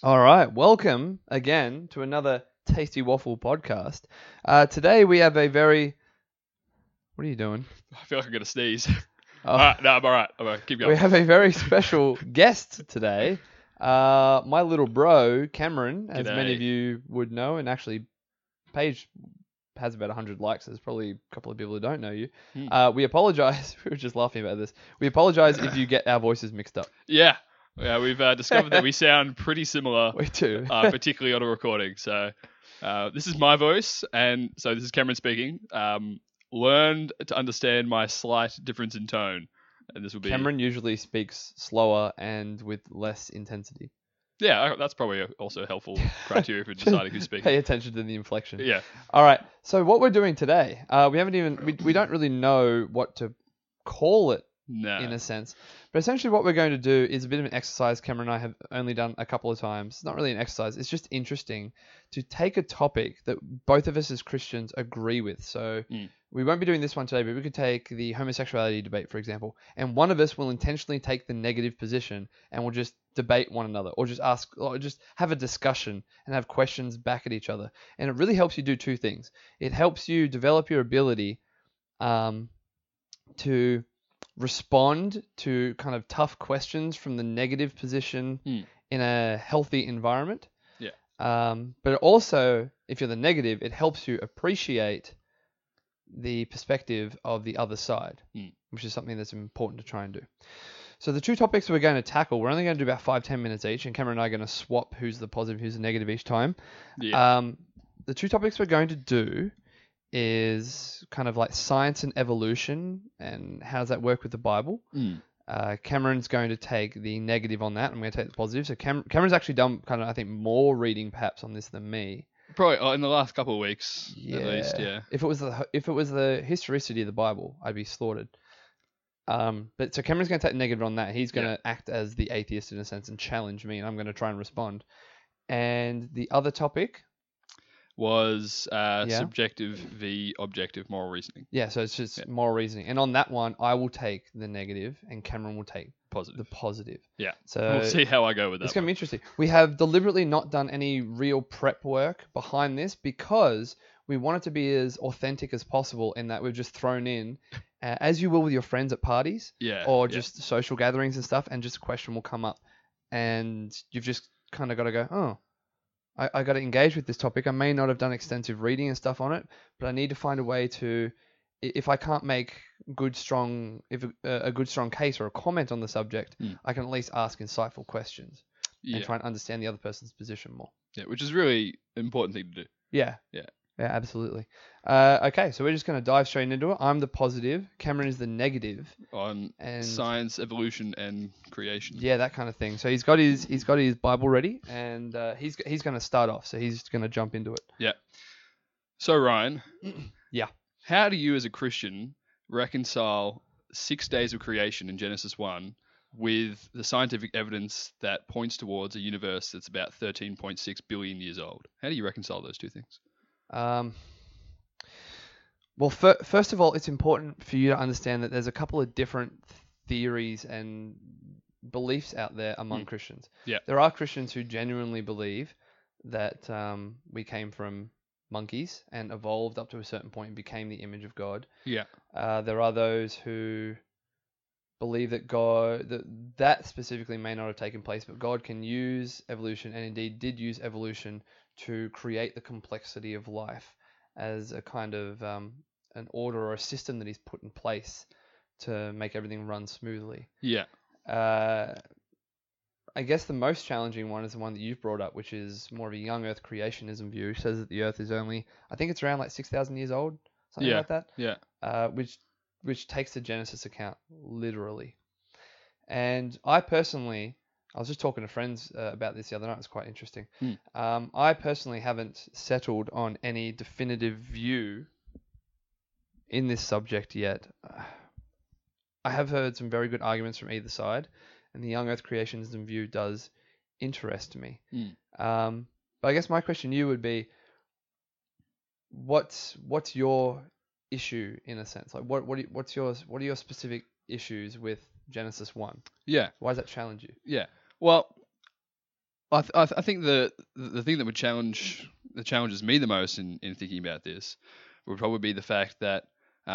All right, welcome again to another Tasty Waffle podcast. Today we have a very... What are you doing? I feel like I'm going to sneeze. Oh, All right, no, I'm all right. Keep going. we have a very special guest today. My little bro, Cameron, as many G'day. of you would know, and actually, page has about 100 likes. There's probably a couple of people who don't know you. We apologize. We were just laughing about this. We apologize if you get our voices mixed up. Yeah, we've discovered that we sound pretty similar, We do. particularly on a recording. So this is my voice, and so this is Cameron speaking. Learned to understand my slight difference in tone, and this will be... Cameron usually speaks slower and with less intensity. Yeah, that's probably also a helpful criteria for deciding who's speaking. Pay attention to the inflection. Yeah. All right. So what we're doing today, we don't really know what to call it No. in a sense, but essentially what we're going to do is a bit of an exercise. Cameron and I have only done a couple of times. It's not really an exercise. It's just interesting to take a topic that both of us as Christians agree with. So we won't be doing this one today, but we could take the homosexuality debate, for example, and one of us will intentionally take the negative position and we'll just debate one another or just ask or just have a discussion and have questions back at each other. And it really helps you do two things. It helps you develop your ability to respond to kind of tough questions from the negative position in a healthy environment. Yeah. But also, if you're the negative, it helps you appreciate the perspective of the other side, which is something that's important to try and do. So the two topics we're going to tackle, we're only going to do about 5-10 minutes each, and Cameron and I are going to swap who's the positive, who's the negative each time. Yeah. The two topics we're going to do is kind of like science and evolution and how does that work with the Bible. Cameron's going to take the negative on that. I'm going to take the positive. So Cameron's actually done kind of, I think, more reading perhaps on this than me. Probably in the last couple of weeks, at least, yeah. If it was the historicity of the Bible, I'd be slaughtered. But so Cameron's going to take the negative on that. He's going to act as the atheist in a sense and challenge me, and I'm going to try and respond. And the other topic was subjective v objective moral reasoning. Yeah, so it's just moral reasoning. And on that one, I will take the negative and Cameron will take the positive. Yeah. So we'll see how I go with that. It's going to be interesting. We have deliberately not done any real prep work behind this because we want it to be as authentic as possible in that we've just thrown in, as you will with your friends at parties or just social gatherings and stuff, and just a question will come up and you've just kind of got to go, oh, I got to engage with this topic. I may not have done extensive reading and stuff on it, but I need to find a way to, if I can't make a good strong case or a comment on the subject, I can at least ask insightful questions and try and understand the other person's position more. Yeah, which is really important thing to do. Yeah, absolutely. Okay, so we're just going to dive straight into it. I'm the positive. Cameron is the negative on science, evolution, and creation. Yeah, that kind of thing. So he's got his Bible ready, and he's going to start off. So he's going to jump into it. Yeah. So Ryan, yeah, how do you as a Christian reconcile 6 days of creation in Genesis 1 with the scientific evidence that points towards a universe that's about 13.6 billion years old? How do you reconcile those two things? Well, first of all, it's important for you to understand that there's a couple of different theories and beliefs out there among Christians. Yeah. There are Christians who genuinely believe that we came from monkeys and evolved up to a certain point and became the image of God. Yeah. There are those who believe that that specifically may not have taken place, but God can use evolution, and indeed did use evolution, to create the complexity of life as a kind of an order or a system that he's put in place to make everything run smoothly. Yeah. I guess the most challenging one is the one that you've brought up, which is more of a young Earth creationism view, which says that the Earth is only, I think it's around like 6,000 years old, something like that. Yeah. Which takes the Genesis account literally. And I personally, I was just talking to friends about this the other night. It's quite interesting. I personally haven't settled on any definitive view in this subject yet. I have heard some very good arguments from either side, and the young Earth creationism view does interest me. But I guess my question to you would be, what's your issue in a sense? Like, what are your specific issues with Genesis 1? Yeah. Why does that challenge you? Yeah. Well, I think the thing that challenges me the most in thinking about this would probably be the fact that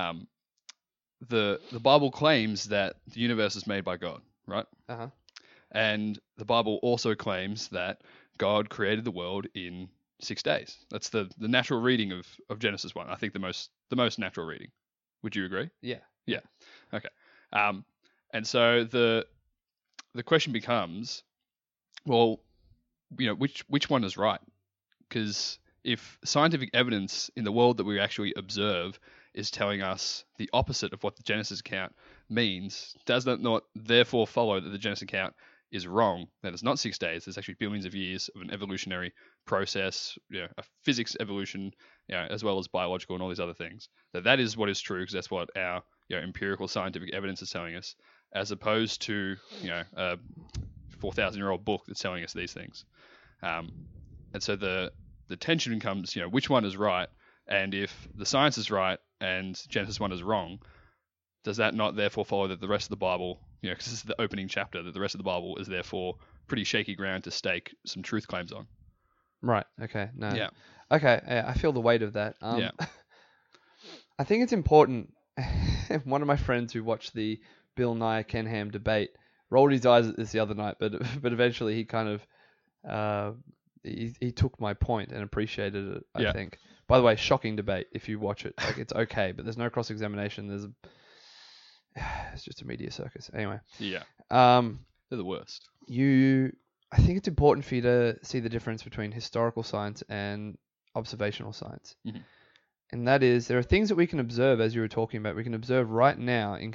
the Bible claims that the universe is made by God, right? Uh-huh. And the Bible also claims that God created the world in 6 days. That's the natural reading of Genesis 1. I think the most natural reading. Would you agree? Yeah. Yeah. Okay. And so the question becomes, well, which one is right? Because if scientific evidence in the world that we actually observe is telling us the opposite of what the Genesis account means, does that not therefore follow that the Genesis account is wrong? That it's not 6 days. There's actually billions of years of an evolutionary process, a physics evolution, as well as biological and all these other things. That is what is true, because that's what our empirical scientific evidence is telling us, as opposed to a 4,000-year-old book that's telling us these things. And so the tension becomes, which one is right? And if the science is right and Genesis 1 is wrong, does that not therefore follow that the rest of the Bible, because this is the opening chapter, that the rest of the Bible is therefore pretty shaky ground to stake some truth claims on? Right. Okay. No. Yeah. Okay. I feel the weight of that. Yeah. I think it's important. One of my friends who watched the Bill Nye Ken Ham debate rolled his eyes at this the other night, but eventually he kind of he took my point and appreciated it. I think. By the way, shocking debate if you watch it. Like, it's okay, but there's no cross examination. It's just a media circus. Anyway. Yeah. They're the worst. I think it's important for you to see the difference between historical science and observational science. Mm-hmm. And that is, there are things that we can observe, as you were talking about. We can observe right now in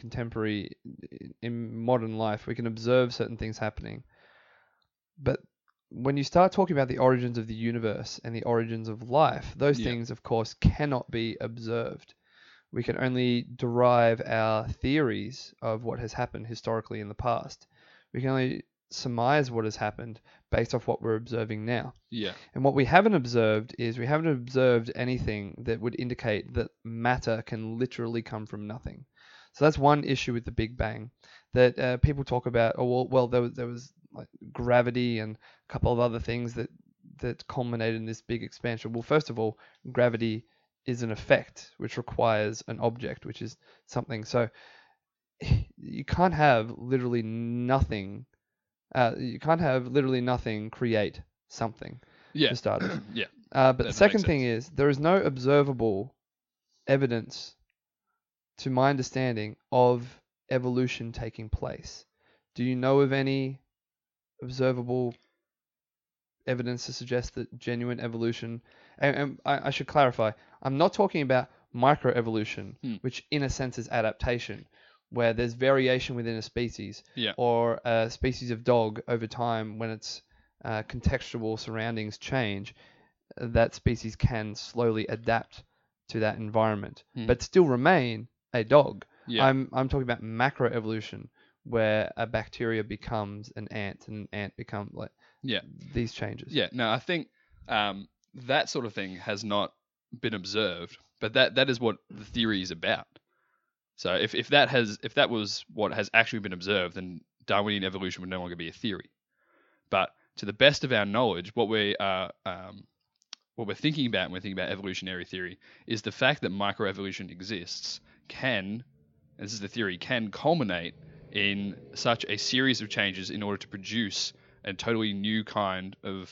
in modern life. We can observe certain things happening. But when you start talking about the origins of the universe and the origins of life, those things, of course, cannot be observed. We can only derive our theories of what has happened historically in the past. We can only surmise what has happened based off what we're observing now. Yeah. And what we haven't observed is we haven't observed anything that would indicate that matter can literally come from nothing. So that's one issue with the Big Bang that people talk about. Oh, well, there was like gravity and a couple of other things that culminated in this big expansion. Well, first of all, gravity is an effect which requires an object, which is something. So you can't have literally nothing. You can't have literally nothing create something. Yeah. For starters. Yeah. But the That second makes thing is there is no observable evidence, to my understanding, of evolution taking place. Do you know of any observable evidence to suggest that genuine evolution? And I should clarify, I'm not talking about microevolution, which in a sense is adaptation, where there's variation within a species, or a species of dog over time when its contextual surroundings change, that species can slowly adapt to that environment, but still remain a dog. Yeah. I'm talking about macroevolution, where a bacteria becomes an ant and an ant becomes like these changes. Yeah. No, I think that sort of thing has not been observed, but that is what the theory is about. So if that was what has actually been observed, then Darwinian evolution would no longer be a theory. But to the best of our knowledge, what we're thinking about when we're thinking about evolutionary theory is the fact that microevolution exists and this is the theory, can culminate in such a series of changes in order to produce a totally new kind of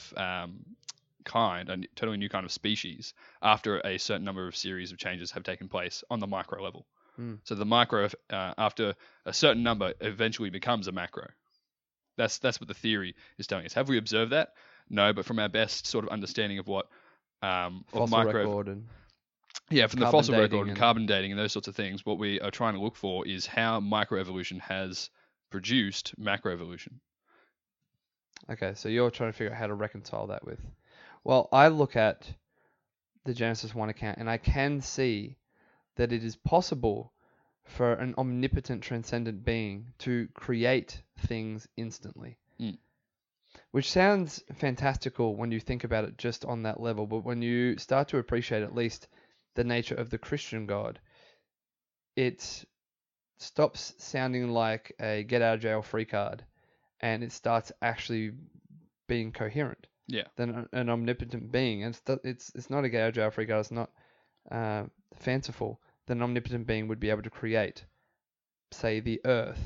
species after a certain number of series of changes have taken place on the micro level. So the micro, after a certain number, eventually becomes a macro. That's what the theory is telling us. Have we observed that? No, but from our best sort of understanding of what fossil record and from the fossil record and carbon dating and those sorts of things, what we are trying to look for is how microevolution has produced macroevolution. Okay, so you're trying to figure out how to reconcile that with. Well, I look at the Genesis 1 account and I can see that it is possible for an omnipotent, transcendent being to create things instantly. Which sounds fantastical when you think about it just on that level, but when you start to appreciate at least the nature of the Christian God, it stops sounding like a get out of jail free card and it starts actually being coherent Yeah. than an omnipotent being. And it's not a gauge Africa. It's not fanciful. That an omnipotent being would be able to create, say, the Earth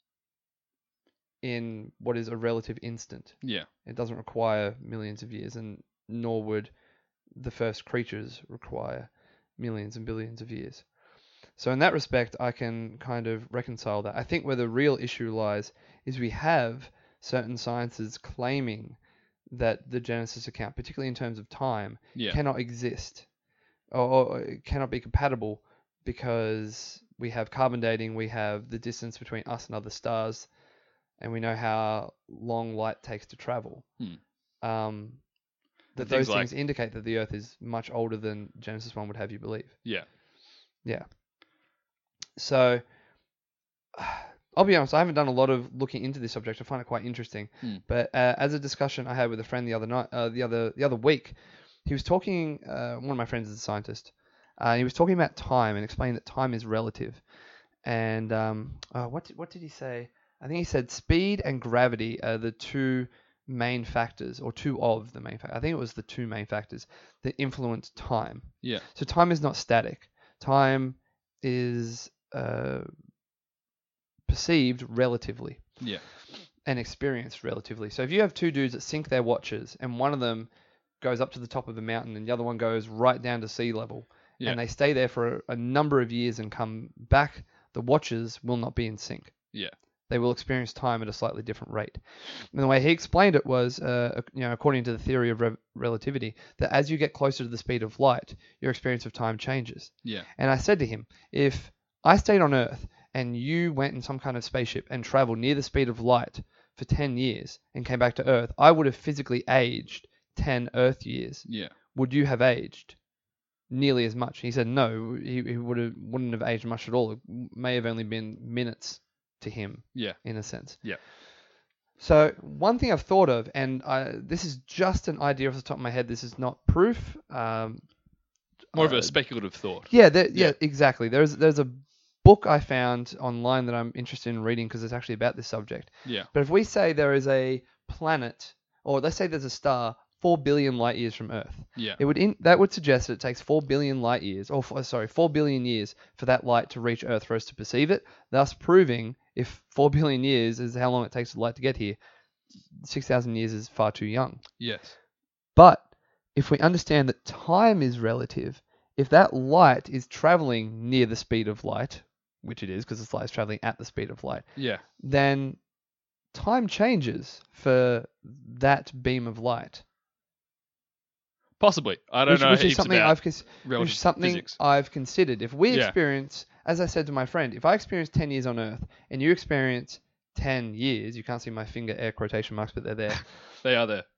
in what is a relative instant. Yeah. It doesn't require millions of years, and nor would the first creatures require millions and billions of years. So in that respect, I can kind of reconcile that. I think where the real issue lies is we have certain sciences claiming that the Genesis account, particularly in terms of time, Yeah. cannot exist or cannot be compatible because we have carbon dating, we have the distance between us and other stars, and we know how long light takes to travel. That those things indicate that the Earth is much older than Genesis 1 would have you believe. Yeah. Yeah. So, I'll be honest, I haven't done a lot of looking into this subject. I find it quite interesting. But as a discussion I had with a friend the other week, he was talking. One of my friends is a scientist. He was talking about time and explaining that time is relative. And what did he say? I think he said speed and gravity are the two main factors, or two of the main factors. I think it was the two main factors that influence time. Yeah. So time is not static. Time is perceived relatively. Yeah. And experienced relatively. So if you have two dudes that sync their watches and one of them goes up to the top of the mountain and the other one goes right down to sea level, and they stay there for a number of years and come back, the watches will not be in sync. Yeah. They will experience time at a slightly different rate. And the way he explained it was, according to the theory of relativity, that as you get closer to the speed of light, your experience of time changes. Yeah. And I said to him, if I stayed on Earth and you went in some kind of spaceship and traveled near the speed of light for 10 years and came back to Earth, I would have physically aged 10 Earth years. Yeah. Would you have aged nearly as much? He said no, he wouldn't have aged much at all. It may have only been minutes to him, in a sense. Yeah. So one thing I've thought of, and this is just an idea off the top of my head. This is not proof. More of a speculative thought. Yeah, exactly. There's a book I found online that I'm interested in reading because it's actually about this subject. Yeah. But if we say there is a planet, or let's say there's a star 4 billion light years from Earth, that would suggest that it takes 4 billion light years, 4 billion years for that light to reach Earth for us to perceive it, thus proving if 4 billion years is how long it takes for light to get here, 6,000 years is far too young. Yes. But if we understand that time is relative, if that light is traveling near the speed of light, which it is because the light is traveling at the speed of light, then time changes for that beam of light. Possibly. I don't know. Which is something physics. I've considered. If we experience, as I said to my friend, if I experience 10 years on Earth and you experience 10 years, you can't see my finger air quotation marks, but they're there. They are there.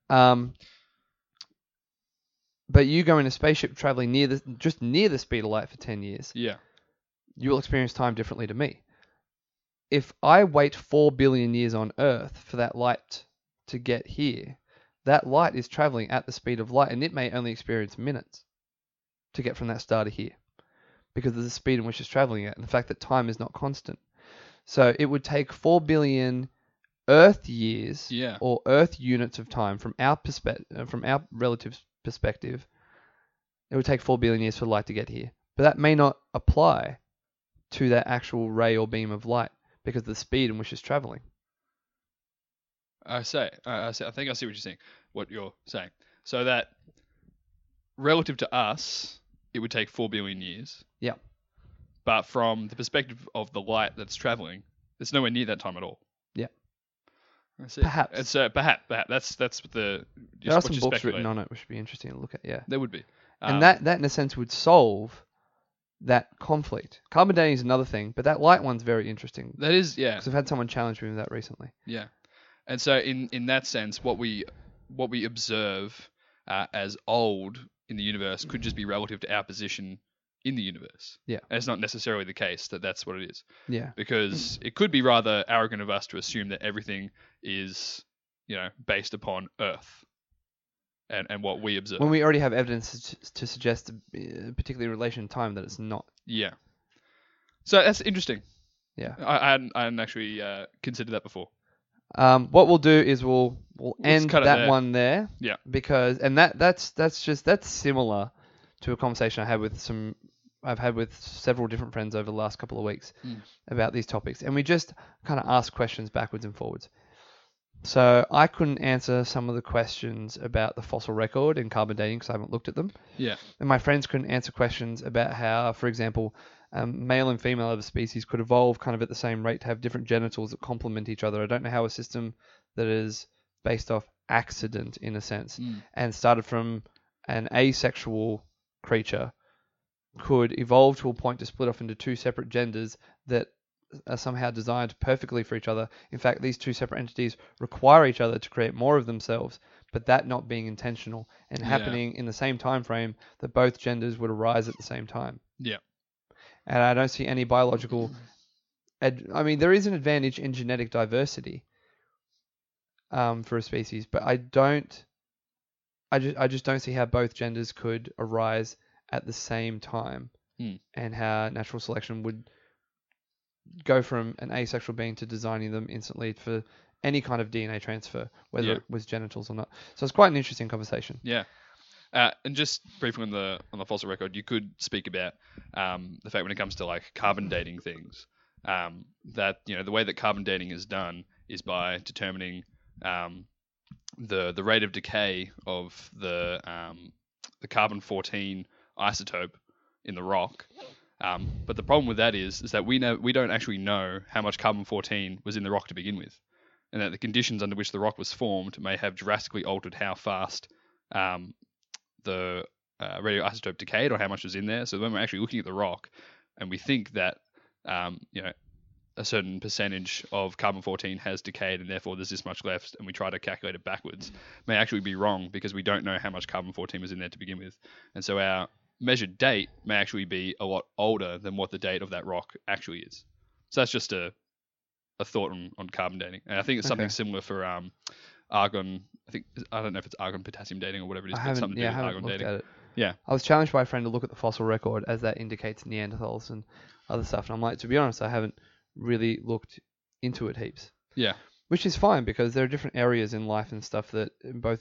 But you go in a spaceship traveling just near the speed of light for 10 years. Yeah. You will experience time differently to me. If I wait 4 billion years on Earth for that light to get here, that light is traveling at the speed of light, and it may only experience minutes to get from that star to here because of the speed in which it's traveling at and the fact that time is not constant. So it would take 4 billion Earth years or Earth units of time from our relative perspective. It would take 4 billion years for light to get here. But that may not apply to that actual ray or beam of light because of the speed in which it's traveling. I think I see what you're saying. What you're saying. So that relative to us, it would take 4 billion years. Yeah. But from the perspective of the light that's traveling, it's nowhere near that time at all. Yeah. I see. Perhaps. It's perhaps. That's the. There are some books written on it which would be interesting to look at. Yeah. There would be. And that in a sense would solve that conflict. Carbon dating is another thing, but that light one's very interesting. That is, yeah. Because I've had someone challenge me with that recently. Yeah. And so in that sense, what we observe as old in the universe could just be relative to our position in the universe. Yeah. And it's not necessarily the case that that's what it is. Yeah. Because it could be rather arrogant of us to assume that everything is, based upon Earth and what we observe. When we already have evidence to suggest, particularly in relation to time, that it's not. Yeah. So that's interesting. Yeah. I hadn't actually considered that before. What we'll do is we'll end cut it that there. one there. Yeah. Because that's similar to a conversation I've had with several different friends over the last couple of weeks about these topics, and we just kind of ask questions backwards and forwards. So I couldn't answer some of the questions about the fossil record and carbon dating because I haven't looked at them. Yeah. And my friends couldn't answer questions about how, for example, male and female of a species could evolve kind of at the same rate to have different genitals that complement each other. I don't know how a system that is based off accident, in a sense, and started from an asexual creature could evolve to a point to split off into two separate genders that are somehow designed perfectly for each other. In fact, these two separate entities require each other to create more of themselves, but that not being intentional and happening in the same time frame that both genders would arise at the same time. Yeah. And I don't see any biological... I mean, there is an advantage in genetic diversity for a species, but I just don't see how both genders could arise at the same time, and how natural selection would go from an asexual being to designing them instantly for any kind of DNA transfer, whether it was genitals or not. So it's quite an interesting conversation. Yeah. And just briefly on the fossil record, you could speak about the fact when it comes to like carbon dating things, that the way that carbon dating is done is by determining the rate of decay of the carbon-14 isotope in the rock. But the problem with that is that we don't actually know how much carbon-14 was in the rock to begin with, and that the conditions under which the rock was formed may have drastically altered how fast the radioisotope decayed or how much was in there. So when we're actually looking at the rock and we think that a certain percentage of carbon-14 has decayed and therefore there's this much left, and we try to calculate it backwards, may actually be wrong because we don't know how much carbon-14 was in there to begin with. And so our measured date may actually be a lot older than what the date of that rock actually is. So that's just a thought on carbon dating. And I think it's something similar for argon. I don't know if it's argon potassium dating or whatever it is, but something to do with argon dating. At it. Yeah. I was challenged by a friend to look at the fossil record as that indicates Neanderthals and other stuff. And I'm like, to be honest, I haven't really looked into it heaps. Yeah. Which is fine because there are different areas in life and stuff that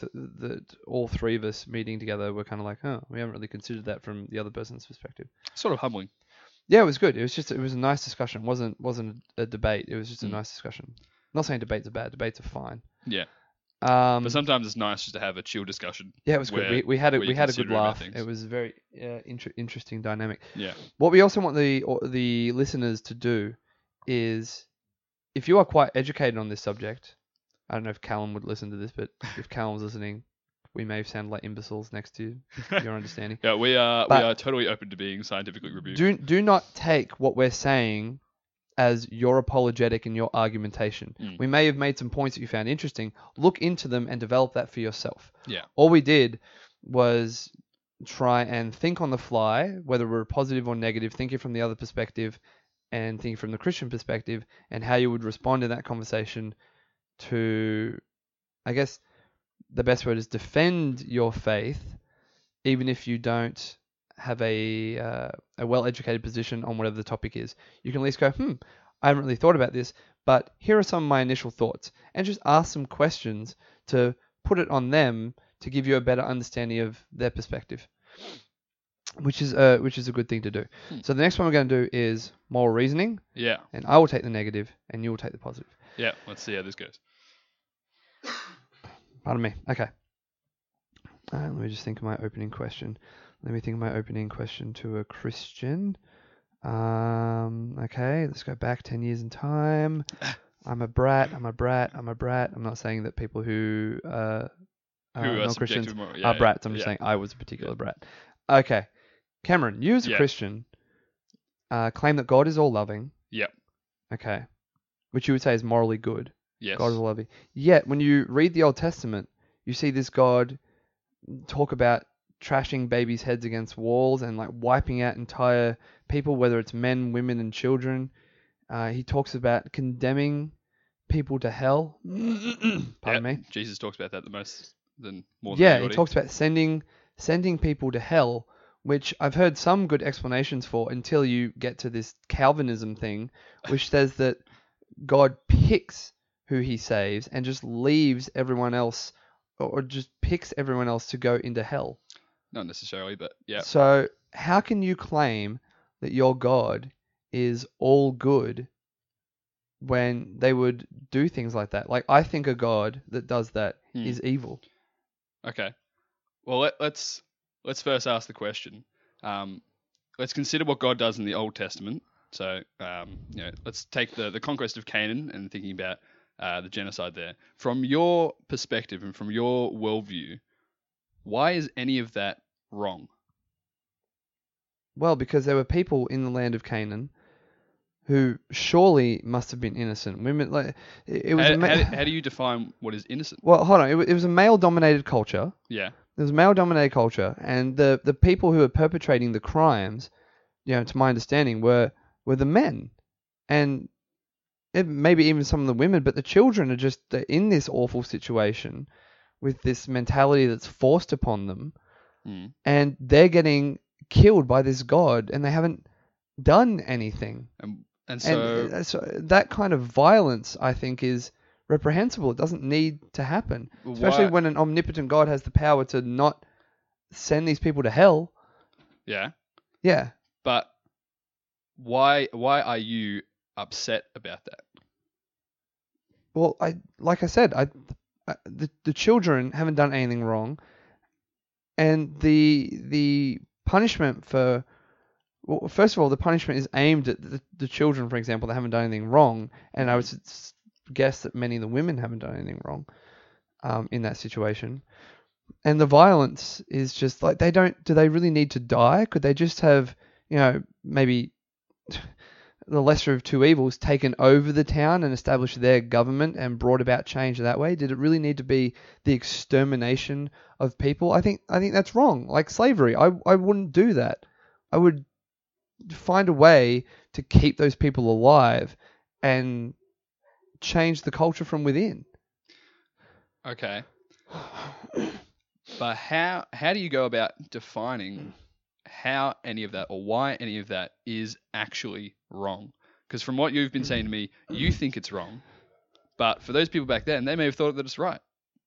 all three of us meeting together were kind of like, we haven't really considered that from the other person's perspective. Sort of humbling. Yeah, it was good. It was a nice discussion. It wasn't a debate. It was just a nice discussion. I'm not saying debates are bad. Debates are fine. Yeah. But sometimes it's nice just to have a chill discussion. Yeah, it was good. We had a good laugh. Things. It was a very interesting dynamic. Yeah. What we also want the listeners to do is, if you are quite educated on this subject, I don't know if Callum would listen to this, but if Callum's listening, we may sound like imbeciles next to your understanding. Yeah, we are totally open to being scientifically reviewed. Do not take what we're saying as your apologetic and your argumentation. We may have made some points that you found interesting. Look into them and develop that for yourself. Yeah. All we did was try and think on the fly, whether we're positive or negative, thinking from the other perspective and thinking from the Christian perspective, and how you would respond in that conversation to, I guess the best word is defend your faith, even if you don't have a well-educated position on whatever the topic is. You can at least go, I haven't really thought about this, but here are some of my initial thoughts, and just ask some questions to put it on them to give you a better understanding of their perspective, which is a good thing to do. So the next one we're going to do is moral reasoning. Yeah. And I will take the negative, and you will take the positive. Yeah. Let's see how this goes. Pardon me. Okay. Let me just think of my opening question. Let me think of my opening question to a Christian. Okay, let's go back 10 years in time. I'm a brat. I'm not saying that people who are non-Christians are brats. I'm just saying I was a particular brat. Okay. Cameron, you as a Christian claim that God is all-loving. Yep. Okay. Which you would say is morally good. Yes. God is all-loving. Yet, when you read the Old Testament, you see this God talk about trashing babies' heads against walls and like wiping out entire people, whether it's men, women, and children. He talks about condemning people to hell. Pardon me. Jesus talks about that more than he talks about sending people to hell, which I've heard some good explanations for until you get to this Calvinism thing, which says that God picks who he saves and just leaves everyone else, or just picks everyone else to go into hell. Not necessarily, but yeah. So how can you claim that your God is all good when they would do things like that? Like, I think a God that does that is evil. Okay. Well, let's first ask the question. Let's consider what God does in the Old Testament. So, let's take the conquest of Canaan and thinking about the genocide there. From your perspective and from your worldview, why is any of that wrong? Well, because there were people in the land of Canaan who surely must have been innocent. Women, like, it was. How do you define what is innocent? Well, hold on. It was a male-dominated culture. Yeah. It was a male-dominated culture, and the people who were perpetrating the crimes, to my understanding, were the men, and maybe even some of the women. But the children are just in this awful situation with this mentality that's forced upon them, and they're getting killed by this God, and they haven't done anything. And so that kind of violence, I think, is reprehensible. It doesn't need to happen, especially when an omnipotent God has the power to not send these people to hell. Yeah. Yeah. But why are you upset about that? Well, like I said, the children haven't done anything wrong, and the punishment for, well, first of all, the punishment is aimed at the children, for example, that haven't done anything wrong, and I would guess that many of the women haven't done anything wrong in that situation. And the violence is just like, do they really need to die? Could they just have, maybe the lesser of two evils, taken over the town and established their government and brought about change that way? Did it really need to be the extermination of people? I think that's wrong. Like slavery, I wouldn't do that. I would find a way to keep those people alive and change the culture from within. Okay. But how do you go about defining how any of that, or why any of that, is actually wrong? Because from what you've been saying to me, you think it's wrong, but for those people back then, they may have thought that it's right.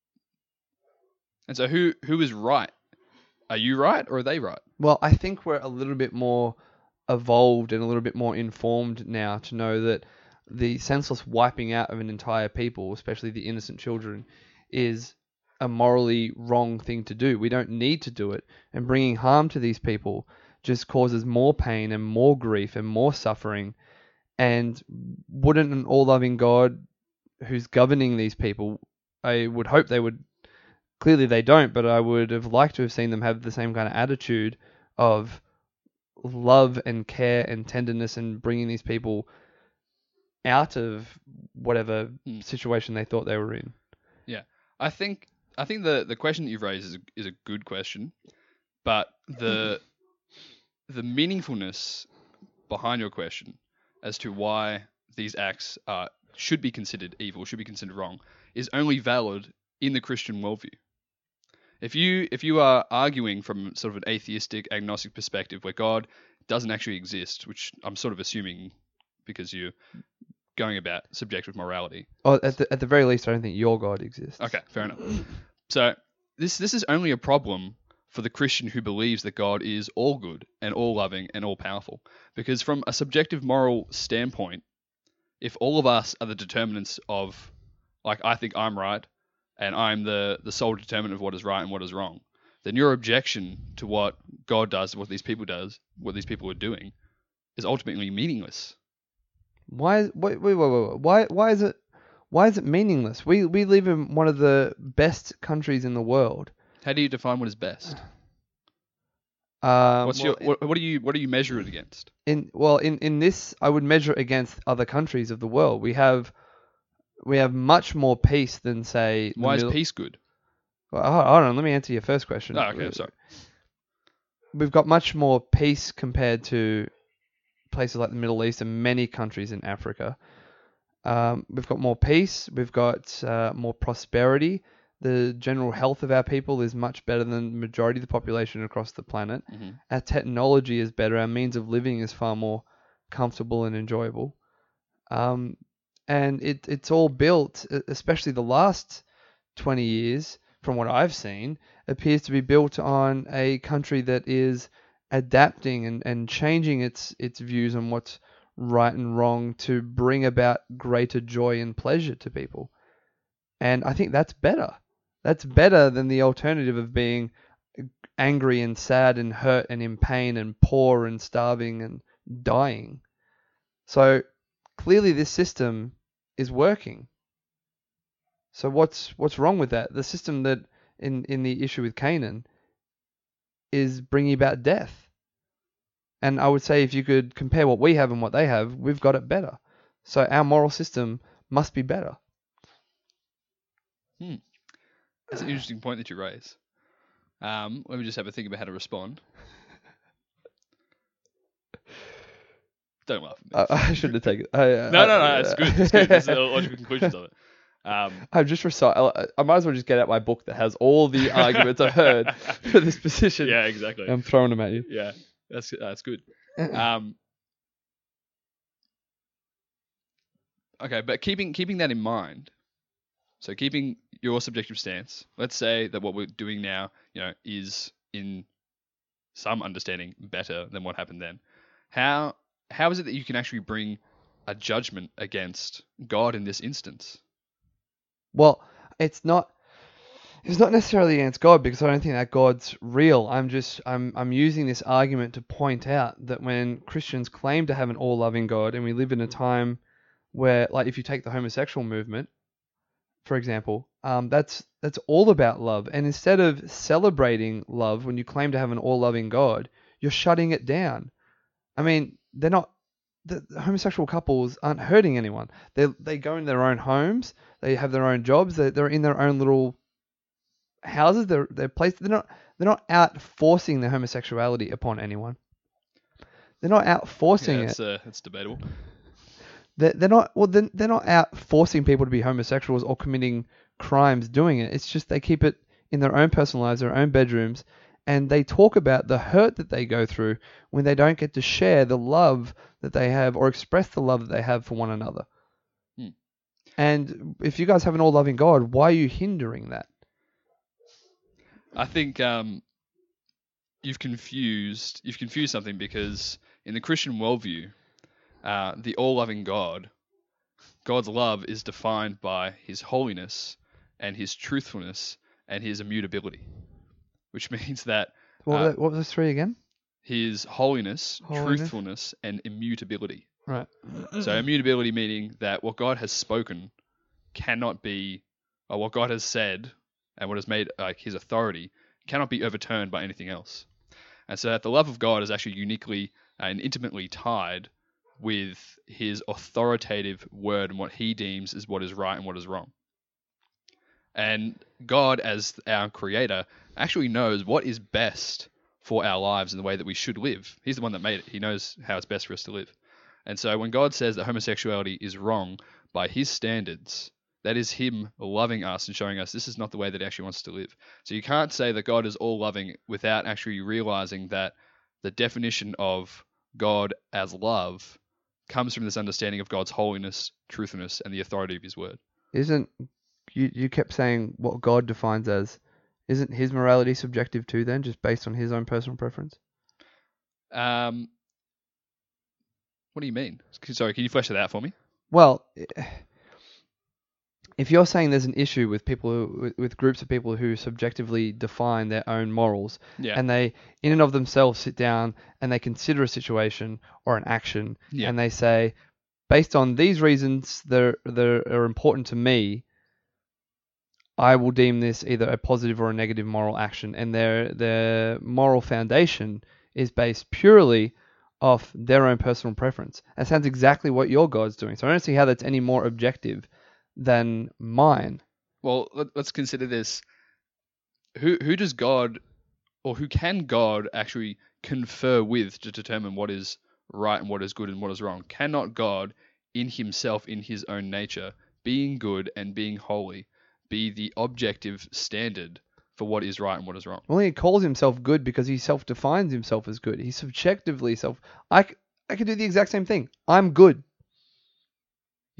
And so who is right? Are you right, or are they right? Well, I think we're a little bit more evolved and a little bit more informed now to know that the senseless wiping out of an entire people, especially the innocent children, is a morally wrong thing to do. We don't need to do it, and bringing harm to these people just causes more pain and more grief and more suffering. And wouldn't an all-loving God who's governing these people, I would hope they would, clearly they don't, but I would have liked to have seen them have the same kind of attitude of love and care and tenderness and bringing these people out of whatever situation they thought they were in. Yeah. I think the question that you've raised is a good question, but the meaningfulness behind your question as to why these acts should be considered evil, should be considered wrong, is only valid in the Christian worldview. If you are arguing from sort of an atheistic, agnostic perspective where God doesn't actually exist, which I'm sort of assuming because you're going about subjective morality. Oh, at the very least, I don't think your God exists. Okay, fair enough. So this is only a problem for the Christian who believes that God is all good and all loving and all powerful. Because from a subjective moral standpoint, if all of us are the determinants of, like, I think I'm right and I'm the sole determinant of what is right and what is wrong, then your objection to what God does, what these people are doing, is ultimately meaningless. Wait. Why is it meaningless? We live in one of the best countries in the world. How do you define what is best? What do you measure it against? In this, I would measure it against other countries of the world. We have much more peace than, say. Why is peace good? Well, hold on, let me answer your first question. Oh, okay, sorry. We've got much more peace compared to places like the Middle East and many countries in Africa. We've got more peace. We've got more prosperity. The general health of our people is much better than the majority of the population across the planet. Mm-hmm. Our technology is better. Our means of living is far more comfortable and enjoyable. And and it's all built, especially the last 20 years, from what I've seen, appears to be built on a country that is adapting and changing its views on what's right and wrong to bring about greater joy and pleasure to people. And I think that's better. That's better than the alternative of being angry and sad and hurt and in pain and poor and starving and dying. So clearly this system is working. So what's wrong with that? The system that in the issue with Canaan is bringing about death. And I would say if you could compare what we have and what they have, we've got it better. So our moral system must be better. That's an interesting point that you raise. Let me just have a think about how to respond. Don't laugh at me. I shouldn't have taken it. No, it's good. It's good. There's the logical conclusions of it. I've just recited. I might as well just get out my book that has all the arguments I've heard for this position. Yeah, exactly. I'm throwing them at you. Yeah, that's good. Okay, but keeping that in mind, so keeping your subjective stance, let's say that what we're doing now, is in some understanding better than what happened then. How is it that you can actually bring a judgment against God in this instance? Well, it's not necessarily against God, because I don't think that God's real. I'm using this argument to point out that when Christians claim to have an all-loving God, and we live in a time where, like, if you take the homosexual movement, for example, that's all about love. And instead of celebrating love when you claim to have an all-loving God, you're shutting it down. I mean, the homosexual couples aren't hurting anyone. They go in their own homes. They have their own jobs. They're in their own little houses. They're placed. They're not out forcing their homosexuality upon anyone. They're not out forcing it. It's debatable. They're not. Well, they're not out forcing people to be homosexuals or committing crimes doing it. It's just they keep it in their own personal lives, their own bedrooms, and they talk about the hurt that they go through when they don't get to share the love that they have or express the love that they have for one another. And if you guys have an all-loving God, why are you hindering that? I think you've confused something, because in the Christian worldview, the all-loving God's love is defined by his holiness and his truthfulness and his immutability, which means that What were those three again? His holiness, truthfulness, and immutability. Right. So immutability meaning that what God has spoken cannot be, or what God has said and what has made his authority cannot be overturned by anything else. And so that the love of God is actually uniquely and intimately tied with his authoritative word and what he deems is what is right and what is wrong. And God, as our creator, actually knows what is best for our lives and the way that we should live. He's the one that made it. He knows how it's best for us to live. And so when God says that homosexuality is wrong by his standards, that is him loving us and showing us this is not the way that he actually wants to live. So you can't say that God is all loving without actually realizing that the definition of God as love comes from this understanding of God's holiness, truthfulness, and the authority of his word. You kept saying what God defines as, isn't his morality subjective too then, just based on his own personal preference? What do you mean? Sorry, can you flesh that out for me? Well, if you're saying there's an issue with people with groups of people who subjectively define their own morals, and they in and of themselves sit down and they consider a situation or an action, and they say, based on these reasons that are important to me, I will deem this either a positive or a negative moral action, and their moral foundation is based purely off their own personal preference. That sounds exactly what your God's doing. So I don't see how that's any more objective than mine. Well, let's consider this. Who does God, or who can God actually confer with to determine what is right and what is good and what is wrong? Cannot God, in himself, in his own nature, being good and being holy, be the objective standard for what is right and what is wrong? Well, he calls himself good because he self-defines himself as good. He's subjectively I could do the exact same thing. I'm good.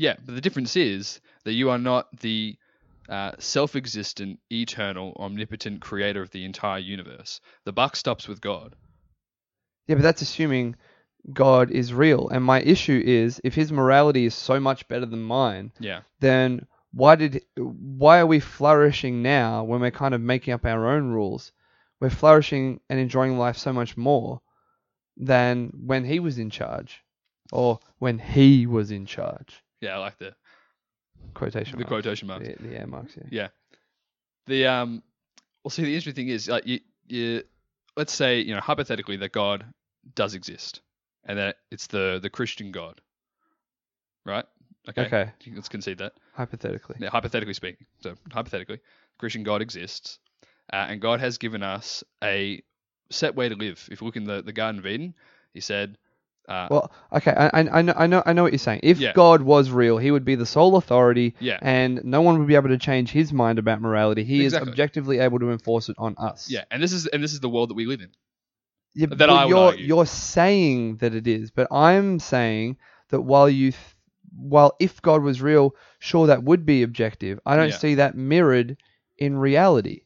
Yeah, but the difference is that you are not the self-existent, eternal, omnipotent creator of the entire universe. The buck stops with God. Yeah, but that's assuming God is real. And my issue is, if his morality is so much better than mine, Yeah. then why are we flourishing now when we're kind of making up our own rules? We're flourishing and enjoying life so much more than when he was in charge, or when he was in charge. Yeah, I like the Quotation marks. quotation marks. The air marks. Yeah. Yeah. The well, see, the interesting thing is, like, you let's say, hypothetically, that God does exist, and that it's the Christian God, right? Okay. Let's concede that. Hypothetically. Yeah, hypothetically speaking. So hypothetically, Christian God exists, and God has given us a set way to live. If you look in the Garden of Eden, he said. Well, okay, I know what you're saying. If Yeah. God was real, he would be the sole authority, Yeah. and no one would be able to change his mind about morality. He Exactly. is objectively able to enforce it on us. Yeah, and this is the world that we live in. Yeah, That but I would argue. you're saying that it is, but I'm saying that while if God was real, sure, that would be objective. I don't Yeah. see that mirrored in reality.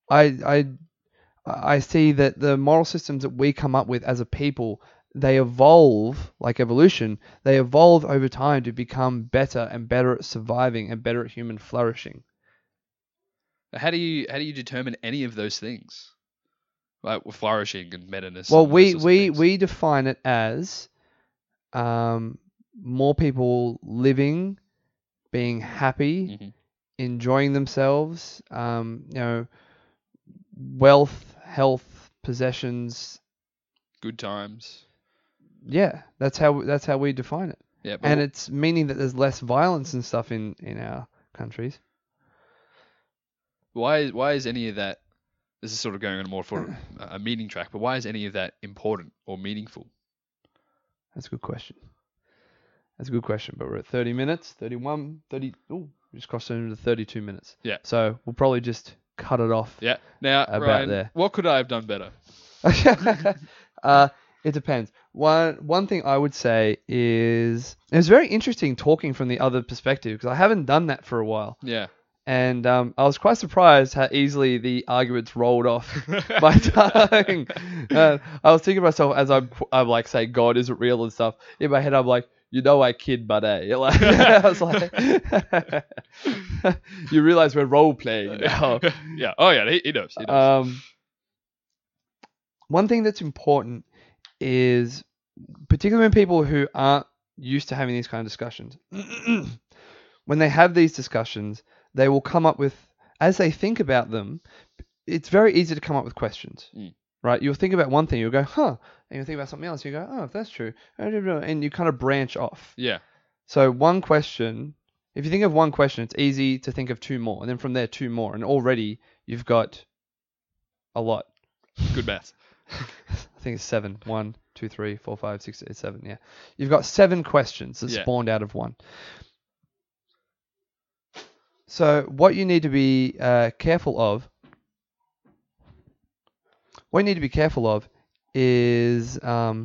I see that the moral systems that we come up with as a people, they evolve like evolution. They evolve over time to become better and better at surviving and better at human flourishing. How do you determine any of those things? Like flourishing and betterness. Well, and those sorts of things? we define it as more people living, being happy, Mhm. enjoying themselves, wealth, health, possessions. Good times. Yeah, that's how we define it. Yeah, but And it's meaning that there's less violence and stuff in our countries. why is any of that? This is sort of going on more for a meaning track, but why is any of that important or meaningful? That's a good question. But we're at 30 minutes, 31, 30. Oh, we just crossed into 32 minutes. Yeah. So we'll probably just cut it off. Yeah. Now, About Ryan, there. what could I have done better? It depends. One thing I would say is it was very interesting talking from the other perspective, because I haven't done that for a while. Yeah. And I was quite surprised how easily the arguments rolled off my tongue. I was thinking to myself as I'm like, say God isn't real and stuff. In my head, I'm like, I kid, but like, I was like, you realize we're role playing now. Yeah. Oh yeah, he knows. He knows. One thing that's important is, particularly when people who aren't used to having these kind of discussions, when they have these discussions, they will come up with, as they think about them, it's very easy to come up with questions, right? You'll think about one thing, you'll go, huh, and you'll think about something else, you go, oh, if that's true, and you kind of branch off. Yeah. So one question, if you think of one question, it's easy to think of two more, and then from there, two more, and already you've got a lot. Good maths. I think it's 7. 1, 2, 3, 4, 5, 6, 8, 7. Yeah. You've got 7 questions that spawned out of one. So what you need to be careful of, is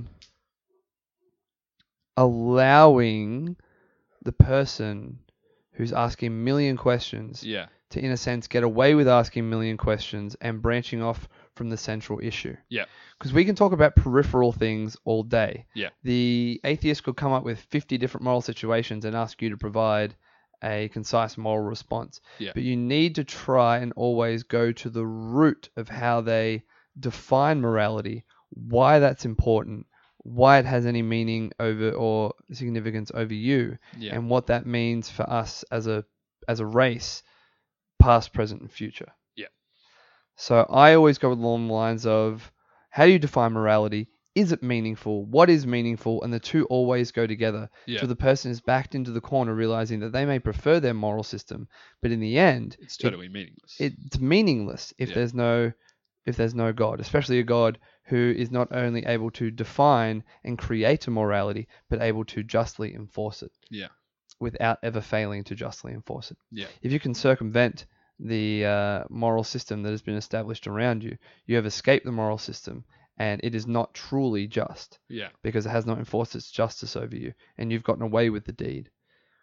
allowing the person who's asking a million questions to, in a sense, get away with asking a million questions and branching off from the central issue. Yeah. Because we can talk about peripheral things all day. Yeah. The atheist could come up with 50 different moral situations and ask you to provide a concise moral response. Yeah. But you need to try and always go to the root of how they define morality, why that's important, why it has any meaning over or significance over you, and what that means for us as a race, past, present, and future. Yeah. So I always go along the lines of, how do you define morality? Is it meaningful? What is meaningful? And the two always go together. Yeah. So the person is backed into the corner, realizing that they may prefer their moral system, but in the end, it's totally meaningless. It's meaningless if there's no God, especially a God who is not only able to define and create a morality, but able to justly enforce it. Yeah. Without ever failing to justly enforce it. Yeah. If you can circumvent the moral system that has been established around you, you have escaped the moral system, and it is not truly just. Yeah. Because it has not enforced its justice over you, and you've gotten away with the deed.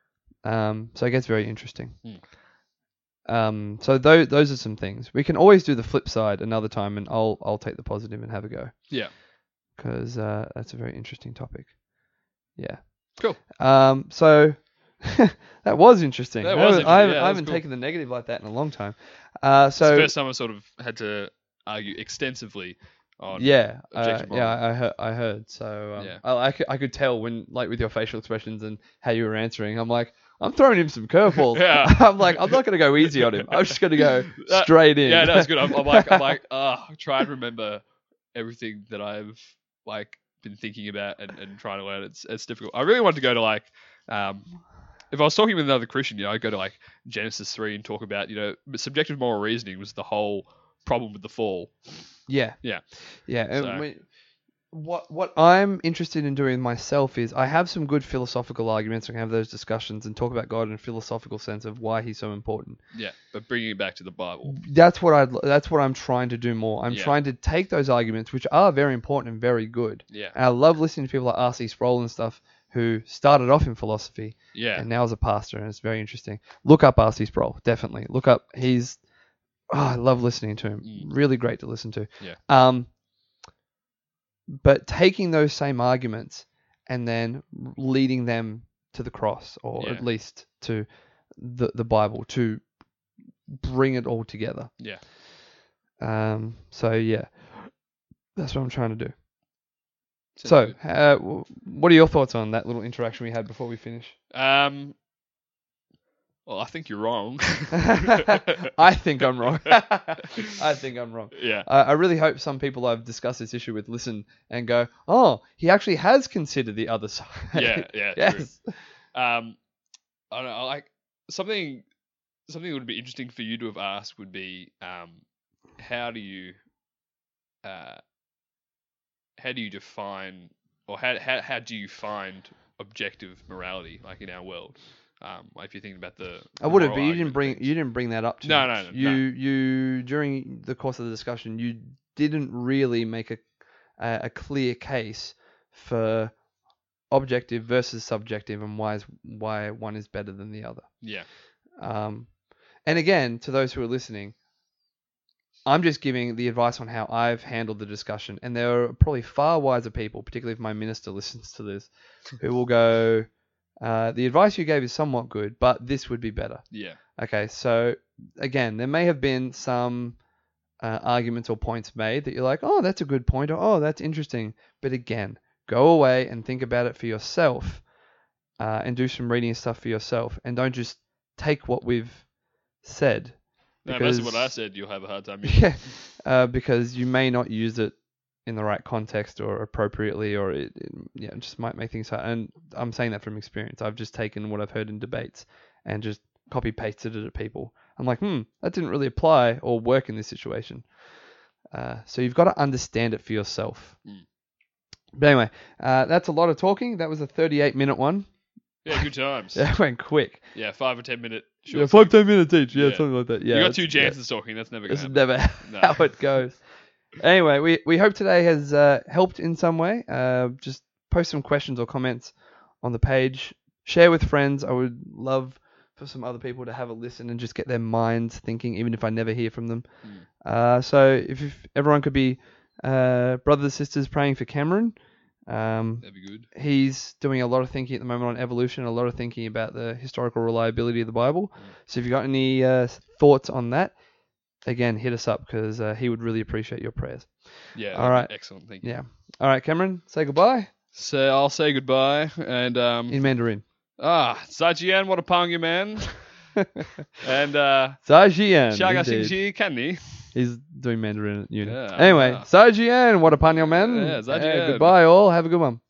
So it gets very interesting. Hmm. So those are some things. We can always do the flip side another time, and I'll take the positive and have a go. Yeah. Because that's a very interesting topic. Yeah. Cool. So that was interesting. That was interesting. I Yeah, that was haven't cool. taken the negative like that in a long time. It's the So first time I sort of had to argue extensively on yeah, objective morals. I heard. So Yeah. I could tell when, like, with your facial expressions and how you were answering. I'm like, I'm throwing him some curveballs. Yeah. I'm like, I'm not going to go easy on him. I'm just going to go straight in. Yeah, that was good. I'm like, try and remember everything that I've like been thinking about and trying to learn. It's difficult. I really wanted to go to like, if I was talking with another Christian, I'd go to like Genesis 3 and talk about, subjective moral reasoning was the whole problem with the fall. Yeah. Yeah. Yeah. And So- what I'm interested in doing myself is I have some good philosophical arguments. I can have those discussions and talk about God in a philosophical sense of why he's so important. Yeah, but bringing it back to the Bible. That's what I'm trying to do more. I'm Yeah. trying to take those arguments, which are very important and very good. Yeah. And I love listening to people like R.C. Sproul and stuff who started off in philosophy Yeah. and now is a pastor, and it's very interesting. Look up R.C. Sproul, definitely. Look up. I love listening to him. Really great to listen to. Yeah. But taking those same arguments and then leading them to the cross, or Yeah. at least to the Bible, to bring it all together. Yeah. So yeah, that's what I'm trying to do. Sounds So, good. what are your thoughts on that little interaction we had before we finish? Well, I think you're wrong. I think I'm wrong. I think I'm wrong. Yeah. I really hope some people I've discussed this issue with listen and go, oh, he actually has considered the other side. Yeah. Yeah. Yes. True. I don't know. Like something that would be interesting for you to have asked would be, how do you define, or how do you find objective morality, like in our world? If you're thinking about I would have, moral but you argument things. didn't bring that up to No, much. no, You during the course of the discussion, you didn't really make a clear case for objective versus subjective and why one is better than the other. Yeah. And again, to those who are listening, I'm just giving the advice on how I've handled the discussion, and there are probably far wiser people, particularly if my minister listens to this, who will go, the advice you gave is somewhat good, but this would be better. Yeah. Okay, so again, there may have been some arguments or points made that you're like, oh, that's a good point, or oh, that's interesting. But again, go away and think about it for yourself, and do some reading and stuff for yourself, and don't just take what we've said. No, that's what I said. You'll have a hard time. Yeah, because you may not use it in the right context or appropriately, or it just might make things hard. And I'm saying that from experience. I've just taken what I've heard in debates and just copy pasted it at people. I'm like, that didn't really apply or work in this situation. So you've got to understand it for yourself. But anyway, that's a lot of talking. That was a 38-minute one. Yeah, good times. That went quick. Yeah, 5 or 10 minute. Yeah, 5-10 minutes each. Yeah, something like that. Yeah, you got two chances talking. That's never going to That's happen. never how it goes. Anyway, we hope today has helped in some way. Just post some questions or comments on the page. Share with friends. I would love for some other people to have a listen and just get their minds thinking, even if I never hear from them. So if everyone could be brothers and sisters praying for Cameron. That'd be good. He's doing a lot of thinking at the moment on evolution, a lot of thinking about the historical reliability of the Bible. So if you've got any thoughts on that, again, hit us up, because he would really appreciate your prayers. Yeah. All right. Excellent. Thank you. Yeah. All right, Cameron, say goodbye. So I'll say goodbye and In Mandarin. Zajian, what a panga man. And Zajian. Shaga indeed. Xingxi Kanni. He's doing Mandarin at uni. Yeah, Anyway, yeah. Zajian, what a pan man. Yeah, Zajian. Goodbye all. Have a good one.